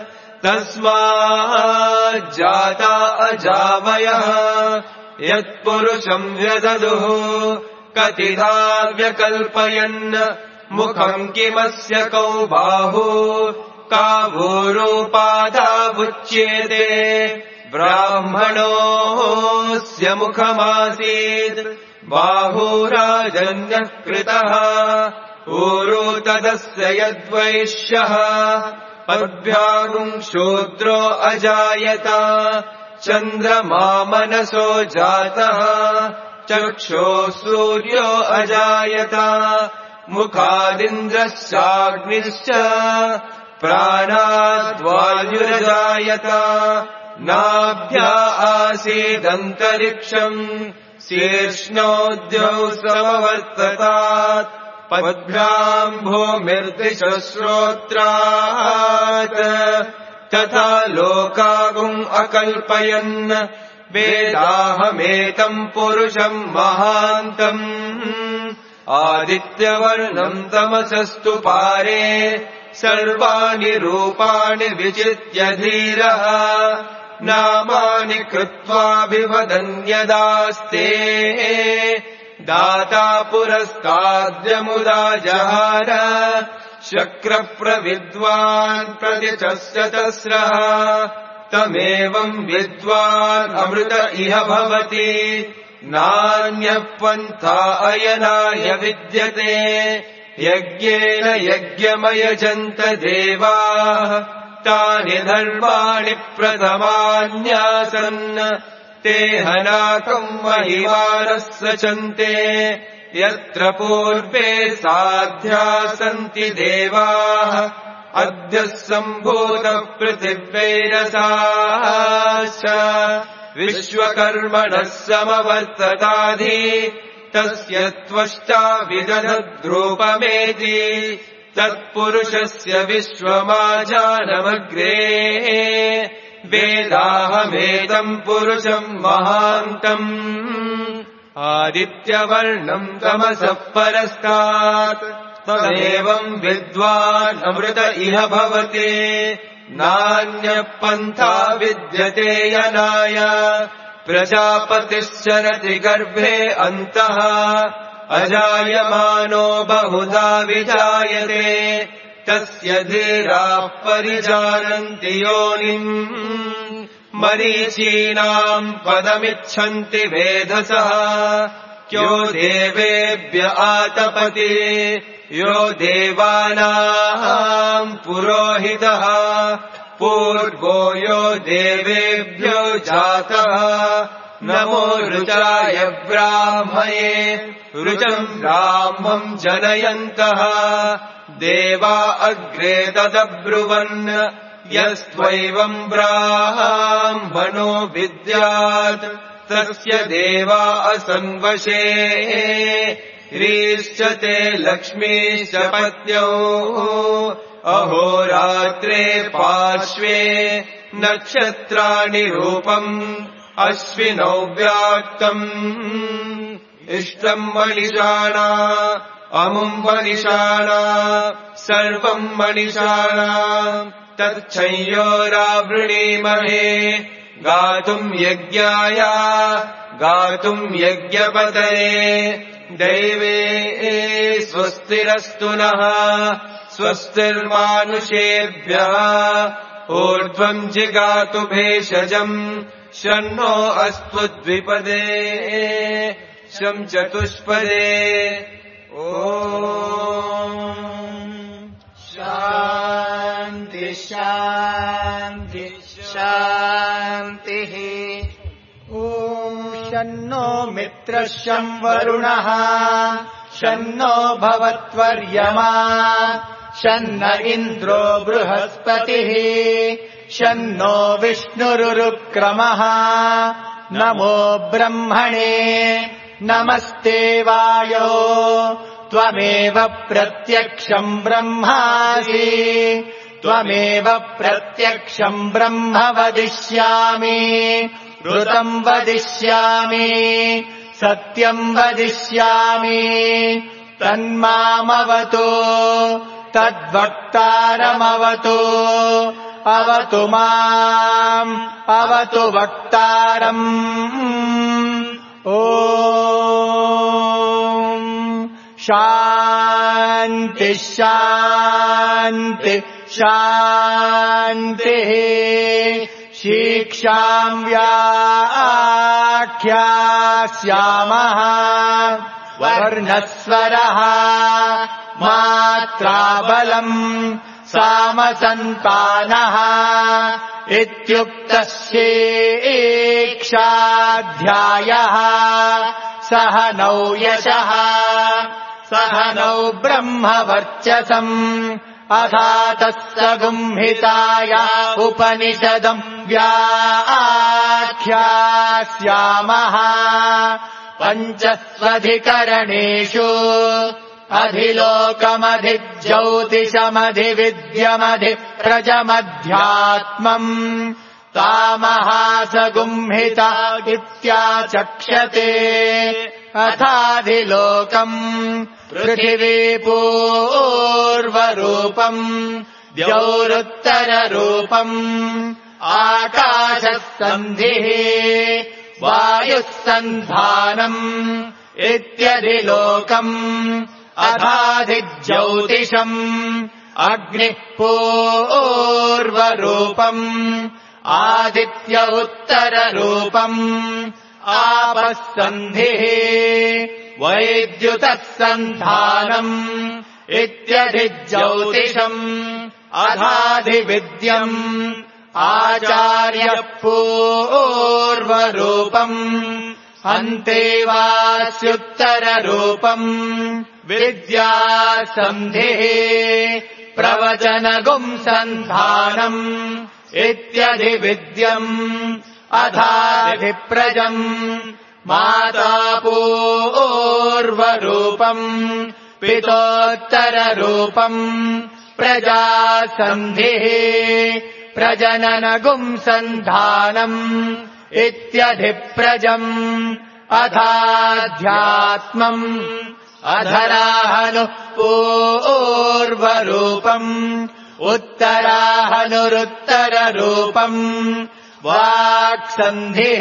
तस्माज्जाता अजावयः यत्पुरुषम् व्यददुः कतिधा व्यकल्पयन् मुखम् किमस्य कौ बाहु कावोरोपादावुच्येते ब्राह्मणोऽस्य मुखमासीत् बाहुराजन्यः कृतः ऊरो तदस्य यद्वैश्यः पद्भ्यागुम् शूद्रो अजायत चन्द्रमा मनसो जातः चक्षुः सूर्यो अजायत मुखादिन्द्रश्चाग्निश्च प्राणाद्वायुरजायत नाभ्या आसीदन्तरिक्षम् शीर्ष्णोद्यौ समवर्ततात् पद्भ्याम् भूमिर्दिशः श्रोत्रात् तथा लोकागुम् अकल्पयन् वेदाहमेतम् पुरुषम् महान्तम् आदित्यवर्णम् तमसस्तु पारे सर्वाणि रूपाणि विचित्य धीरः नामानि कृत्वाभिवदन्यदास्ते दाता पुरस्ताद्यमुदा जहार शक्रप्रविद्वान् प्रतिचस्य तस्रः तमेवम् विद्वान् अमृत इह भवति नान्यः पन्था अयनाय विद्यते यज्ञेन यज्ञमयजन्त देवाः तानि धर्माणि प्रथमान्यासन् ते हनाकम् महिमानः सचन्ते यत्र पूर्वे साध्या सन्ति देवाः अद्य सम्भूतः पृथिव्यैरसाश्च विश्वकर्मणः समवर्तताधि तस्य त्वष्टा विदधद्रूपमेति तत्पुरुषस्य विश्वमाजानमग्रे वेदाहमेतम् पुरुषम् महान्तम् आदित्यवर्णम् तमसः परस्तात् तमेवम् विद्वान् अमृत इह भवति नान्यः पन्था विद्यते यनाय प्रजापतिश्चरति गर्भे अन्तः अजायमानो बहुधा विजायते तस्य धीराः परिजानन्ति योनिम् मरीचीनाम् पदमिच्छन्ति वेधसः क्यो देवेभ्य आतपति यो देवानाम् पुरोहितः पूर्वो यो देवेभ्यो जातः नमो ऋचाय ब्राह्मये ऋचम् ब्राह्मम् जनयन्तः देवा अग्रे तदब्रुवन् यस्त्वैवम् ब्राह्मणो विद्यात् तस्य देवा असंवशे ह्रीश्च ते लक्ष्मीश्च पत्न्यौ अहोरात्रे पार्श्वे नक्षत्राणि रूपम् अश्विनौ व्याक्तम् इष्टम् मणिषाणा अमुम् मणिषाणा सर्वम् मणिषाणा तच्छंयोरावृणीमहे गातुम् यज्ञाय गातुम् यज्ञपतये दैवे स्वस्तिरस्तु नः स्वस्तिर्मानुषेभ्यः ऊर्ध्वम् जिगातु भेषजम् शन्नो अस्तु द्विपदे शं चतुष्पदे ॐ शान्ति शान्ति शान्तिः ॐ शन्नो मित्रः शं वरुणः शन्नो भवत्वर्यमा शन्न इन्द्रो बृहस्पतिः शन्नो विष्णुरुक्रमः नमो ब्रह्मणे नमस्ते वायो त्वमेव प्रत्यक्षम् ब्रह्मासि त्वमेव प्रत्यक्षम् ब्रह्म वदिष्यामि ऋतम् वदिष्यामि सत्यम् वदिष्यामि तन्मामवतु तद्वक्तारमवतु अवतु माम् अवतु वक्तारम् ॐ शान्ति शान्ति शान्तिः शिक्षाम् व्याख्यास्यामः वर्णस्वरः मात्राबलम् सामसन्तानः इत्युक्तस्येक्षाध्यायः सह नौ यशः सह नौ ब्रह्मवर्चसम् अथातः सगुंहिताया उपनिषदम् व्याख्यास्यामः पञ्चस्वधिकरणेषु अधिलोकमधिज्योतिषमधिविद्यमधिप्रजमध्यात्मम् तामहासगुंहिता इत्याचक्षते अथाधिलोकम् पृथिवीपूर्वरूपम् द्यौरुत्तररूपम् आकाशसन्धिः वायुः सन्धानम् इत्यधिलोकम् अथाधिज्योतिषम् अग्निः पूर्वरूपम् आदित्य उत्तररूपम् आपः सन्धिः वैद्युतः सन्धानम् इत्यधिज्योतिषम् अथाधिविद्यम् आचार्यः पूर्वरूपम् अन्तेवास्युत्तररूपम् विद्या सन्धिः प्रवचनगुम् सन्धानम् इत्यधिविद्यम् अथाधिप्रजम् माता पूर्वरूपम् पितोत्तररूपम् प्रजा सन्धिः प्रजननगुम् सन्धानम् इत्यधिप्रजम् अथाध्यात्मम् अधराहनुः पूर्वरूपम् उत्तराहनुरुत्तररूपम् वाक्सन्धिः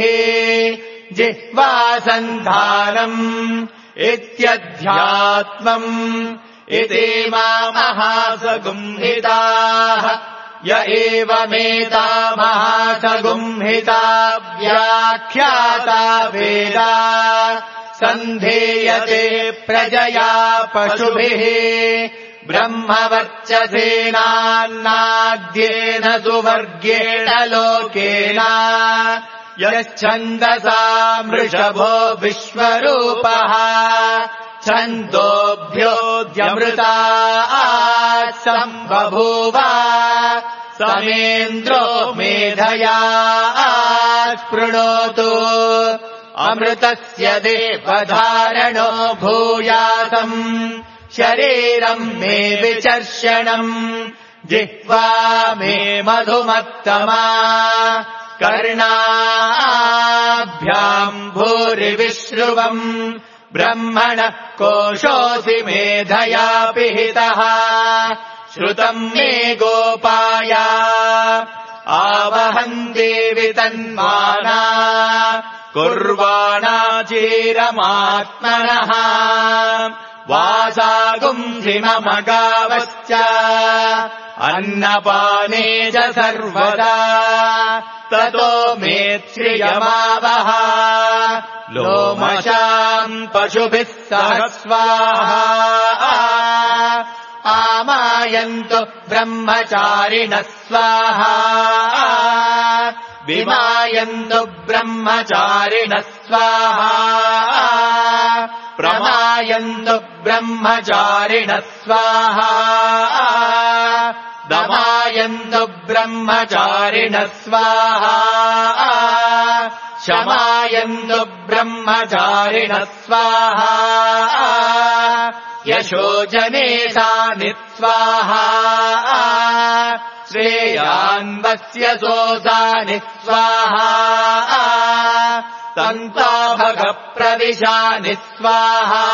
जिह्वासन्धानम् इत्यध्यात्मम् इतीमा महासगुंहिताः य एवमेता महासगुंहिता व्याख्याता वेदा सन्धेयते प्रजया पशुभिः ब्रह्मवर्चसेनान्नाद्येन सुवर्गेण लोकेन यच्छन्दसा मृषभो विश्वरूपः छन्दोभ्योऽध्यमृतात् सम्बभूव समेन्द्रो मेधया स्पृणोतु अमृतस्य देवधारणो भूयासम् शरीरम् मे विचर्षणम् जिह्वा मे मधुमत्तमा कर्णाभ्याम् भूरिविश्रुवम् ब्रह्मणः कोशोऽसि मेधया पिहितः श्रुतम् मे गोपाय आवहन् देवि तन्माना कुर्वाणा चीरमात्मनः वासागुंसिममगावश्च अन्नपाने च सर्वदा ततो मेत्श्रियमावह लोमशाम् पशुभिः सह स्वाहा आमायन्तु ब्रह्मचारिणः स्वाहा विमायन्तु ब्रह्मचारिणः स्वाहा प्रमायन्तु ब्रह्मचारिणः स्वाहा दमायन्तु ब्रह्मचारिणः स्वाहा शमायन्तु ब्रह्मचारिणः स्वाहा यशोजनेशानि स्वाहा श्रेयान्वस्य सोऽसानि स्वाहा तन्ताभगप्रविशानि स्वाहा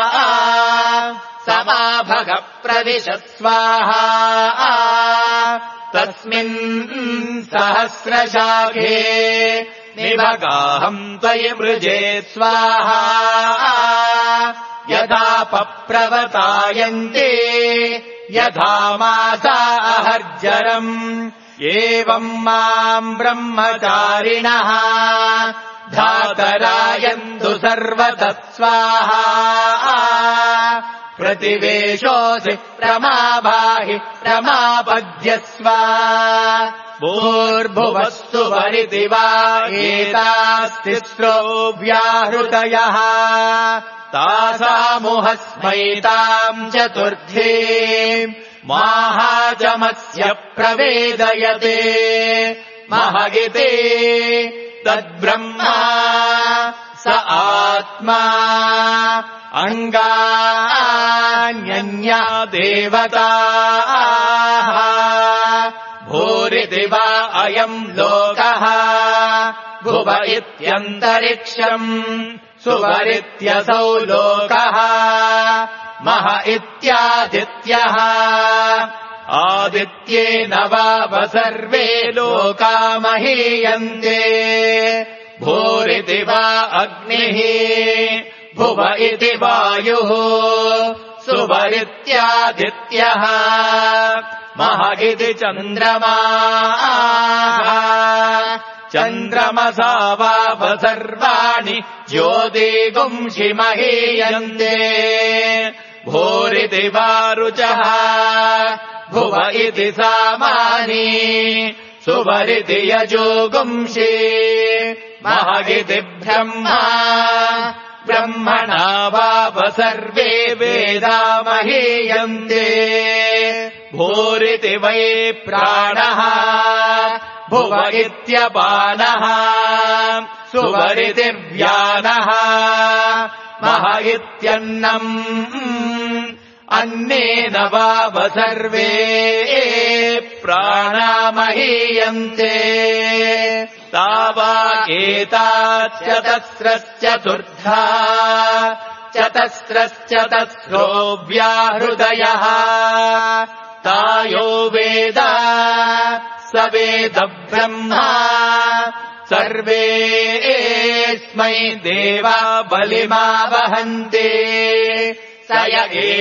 समाभगप्रविश स्वाहा तस्मिन् सहस्रशाखे निभगाहम् त्वयि मृजे स्वाहा यथा पप्रवतायन्ते यथा मासा अहर्जरम् एवम् माम् ब्रह्मचारिणः धातरायन्तु सर्वतः स्वाहा प्रतिवेशोऽसि प्रमाभाहि प्रमापद्यस्व भूर्भुवस्तु वरिति वा एतास्तिस्रो व्याहृतयः तासामुहस्मैताम् चतुर्थे माहाचमस्य प्रवेदयते महगिते तद्ब्रह्मा स आत्मा अङ्गान्यन्या देवताः भूरिति वा अयम् लोकः भुव इत्यन्तरिक्षम् सुवरित्यसौ लोकः मह इत्यादित्यः आदित्येन वाव सर्वे लोका महीयन्ते भूरिति वा अग्निः भुव इति वायुः सुवरित्यादित्यः मह इति चन्द्रमाः चन्द्रमसा वाव सर्वाणि ज्योतिगुंषि महीयन्ते भूरिति वा रुचः भुव इति सामानि सुवरिति यजोगुंषि मह इति ब्रह्मा ब्रह्मणा वाव सर्वे वेदा महीयन्ते भूरिति वै प्राणः भुव इत्यपानः सुवरिति व्यानः मह इत्यन्नम् अन्नेन वाव सर्वे प्राणा महीयन्ते तावाकेताश्चतस्रश्चतुर्धा चतस्रश्चतस्रो व्याहृदयः तायो वेद स वेद ब्रह्मा सर्वेऽस्मै देवा बलिमावहन्ते स य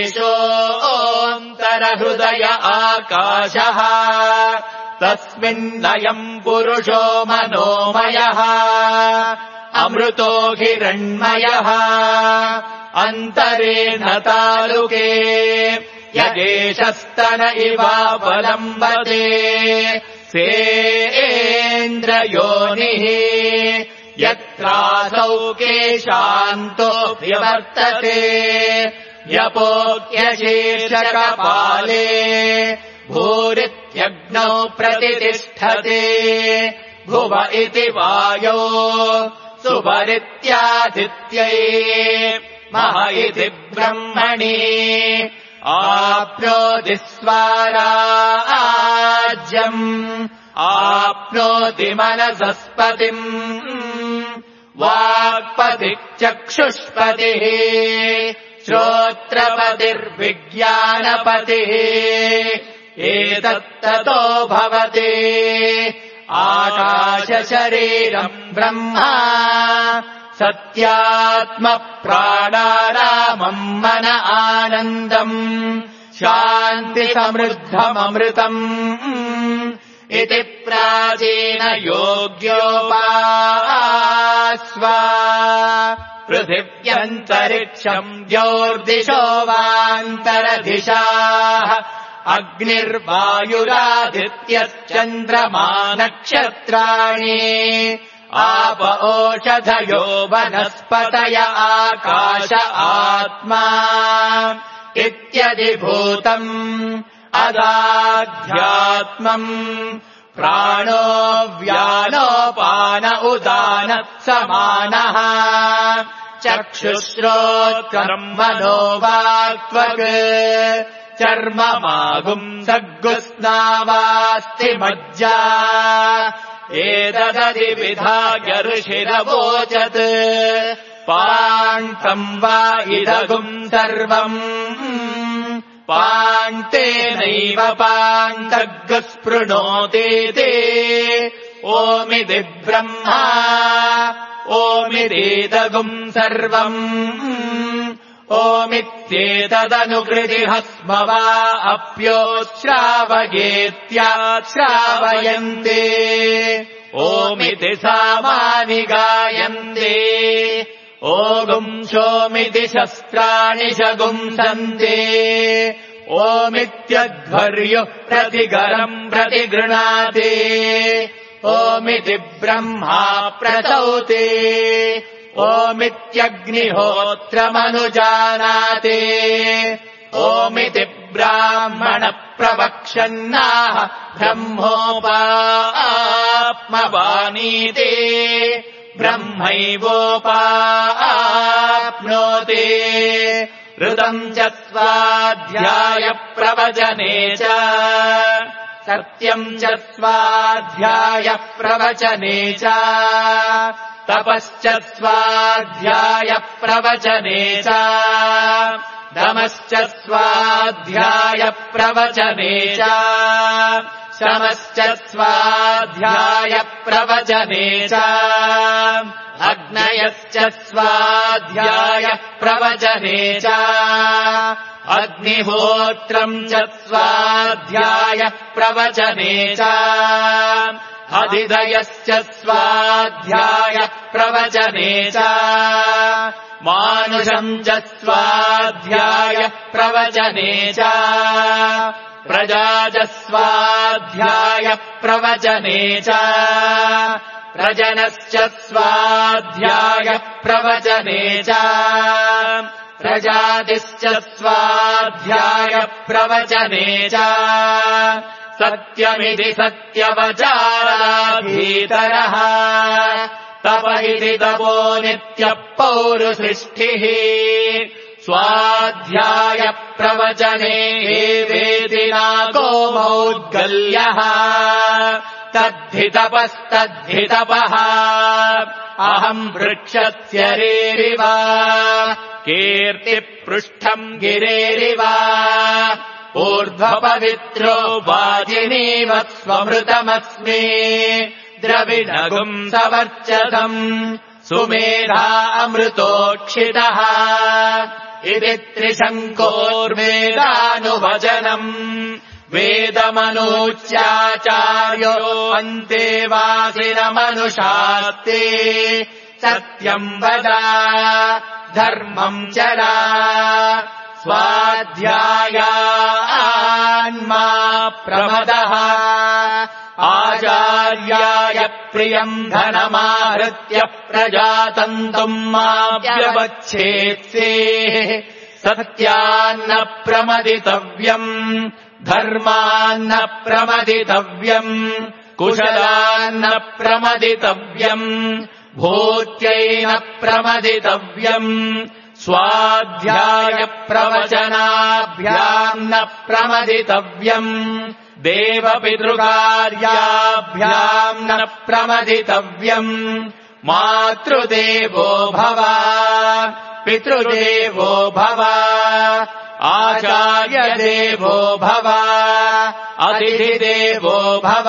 एषोऽन्तरहृदय आकाशः तस्मिन्नयम् पुरुषो मनोमयः अमृतो हिरण्मयः अन्तरेण तालुके यगेशस्तन इवावलम्बते सेन्द्रयोनिः यत्रासौ केशान्तोऽप्यवर्तते यपोक्यशीर्षकपाले भूरित्यग्नौ प्रतितिष्ठते भुव इति वायो सुवरित्यादित्यै मह इति ब्रह्मणि आप्नोति स्वाराज्यम् आप्नोति मनसस्पतिम् वाक्पतिः चक्षुष्पतिः श्रोत्रपतिर्विज्ञानपतिः एतत्ततो भवति आकाशशरीरम् ब्रह्मा सत्यात्मप्राणारामम् मन आनन्दम् शान्तिसमृद्धममृतम् इति प्राचीनयोग्योपास्वा पृथिव्यन्तरिक्षम् द्योर्दिशो वान्तरदिशाः अग्निर्वायुरादित्यश्चन्द्रमा नक्षत्राणि आप ओषधयो वनस्पतय आकाश आत्मा इत्यधिभूतम् अदाध्यात्मम् प्राणो व्यानोपान उदानत्समानः चक्षुश्रोत्रम् मनो वाक्त्वक् चर्ममागुम् सग्गुस्नावास्ति मज्जा एतदधिविधाय ऋषिरवोचत् पान्तम् वा इदगुम् सर्वम् पान्तेनैव पान्तग्गुस्पृणोतीति ओमिति ब्रह्मा ओमिदेदगुम् सर्वम् ओमित्येतदनुकृतिः स्म वा अप्योच्छ्रावयेत्याश्रावयन्ते ओमिति सामानि गायन्ते ओगुंशोमिति शस्त्राणि शगुंसन्ते ओमित्यध्वर्युः प्रतिगरम् प्रतिगृणाति ओमिति ब्रह्मा प्रसौते ओमित्यग्निहोत्रमनुजानाते ओमिति ब्राह्मण प्रवक्षन्नाः ब्रह्मोपात्मवानीते ब्रह्मैवोपाप्नोति ऋतम् च स्वाध्यायप्रवचने च सत्यम् च स्वाध्यायप्रवचने च तपश्च स्वाध्यायप्रवचने च दमश्च स्वाध्यायप्रवचने च शमश्च स्वाध्यायप्रवचने च अग्नयश्च स्वाध्यायप्रवचने च अग्निहोत्रम् च स्वाध्यायप्रवचने च अधिदयश्च स्वाध्यायप्रवचने च मानुषम् च स्वाध्यायप्रवचने च प्रजा च स्वाध्यायप्रवचने च प्रजनश्च स्वाध्यायप्रवचने च प्रजातिश्च स्वाध्यायप्रवचने च सत्यमिति सत्यवचाराधीतरः तप इति तपो नित्यः पौरुसृष्टिः स्वाध्यायप्रवचने वेति नाको मौद्गल्यः तद्धि तपस्तद्धि तपः अहम् वृक्षस्य रेरिव कीर्तिपृष्ठम् गिरेरिव ऊर्ध्वपवित्रो वाजिनीव स्वमृतमस्मि द्रविणगुम् सवर्चसम् सुमेधा अमृतोक्षितः इति त्रिशङ्कोर्वेदानुवचनम् वेदमनूच्याचार्यो अन्तेवासिनमनुषास्ते सत्यम् वद धर्मम् चरा स्वाध्यायान्मा प्रमदः आचार्याय प्रियम् धनमाहृत्य प्रजातन्तुम् मा व्यवच्छेत्से सत्यान्न प्रमदितव्यम् धर्मान्न प्रमदितव्यम् कुशलान्न प्रमदितव्यम् भूत्यैन प्रमदितव्यम् स्वाध्यायप्रवचनाभ्याम् न प्रमदितव्यम् देवपितृकार्याभ्याम् न प्रमदितव्यम् मातृदेवो भव पितृदेवो भव आचार्यदेवो भव अतिथिदेवो भव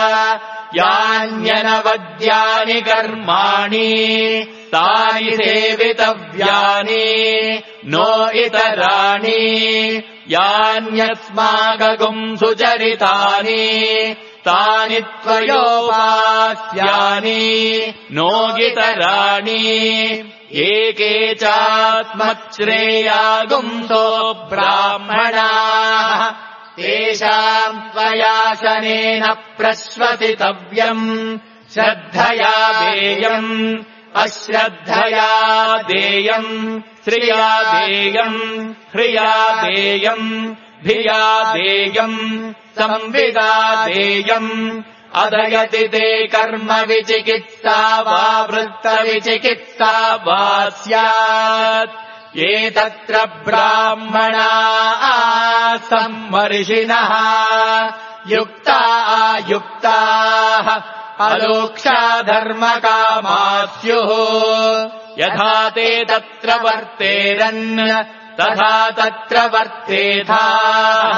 यान्यनवद्यानि कर्माणि तानि सेवितव्यानि नो इतराणि यान्यस्माकगुम् सुचरितानि तानि त्वयोपास्यानि नो इतराणि एके चात्मश्रेयागुंसो ब्राह्मणाः तेषाम् त्वयासनेन प्रश्वसितव्यम् श्रद्धया देयम् अश्रद्धया देयम् श्रिया देयम् ह्रिया देयम् धिया देयम् संविदा देयम् अदयति ते कर्म विचिकित्सा वा वृत्तविचिकित्सा वा स्यात् ये तत्र ब्राह्मणाः सम्मर्षिणः युक्ता आयुक्ताः अलोक्षा धर्मकामा स्युः यथा ते तत्र वर्तेरन् तथा तत्र वर्तेथाः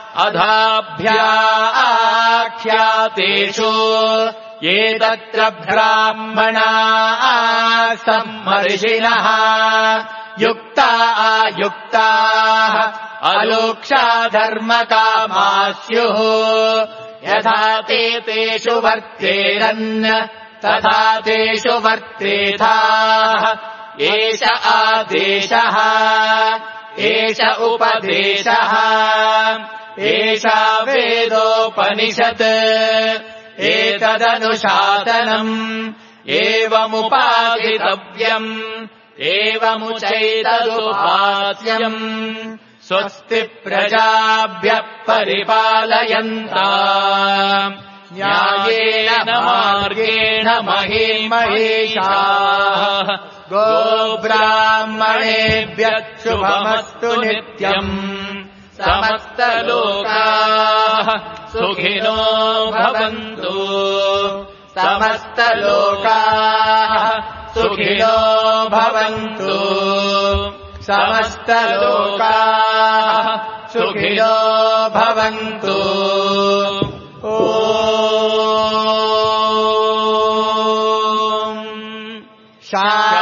अधाभ्याख्यातेषु ये तत्र ब्राह्मणाः सम्मर्षिणः युक्ता आयुक्ताः अलोक्षा धर्मकामा स्युः यथा ते तेषु वर्तेरन् तथा तेषु वर्तेथाः एष आदेशः एष उपदेशः एषा वेदोपनिषत् एतदनुशासनम् एवमुपासितव्यम् एवमुचैतदुपास्यम् स्वस्ति प्रजाभ्यः परिपालयन्ता न्यायेन मार्गेण महिमहेशाः गोब्राह्मणेभ्यः शुभमस्तु नित्यम् समस्तलोकाः सुखिनो भवन्तु समस्तलोकाः सुखिनो भवन्तु समस्तलोकाः सुखिनो भवन्तु ॐ शा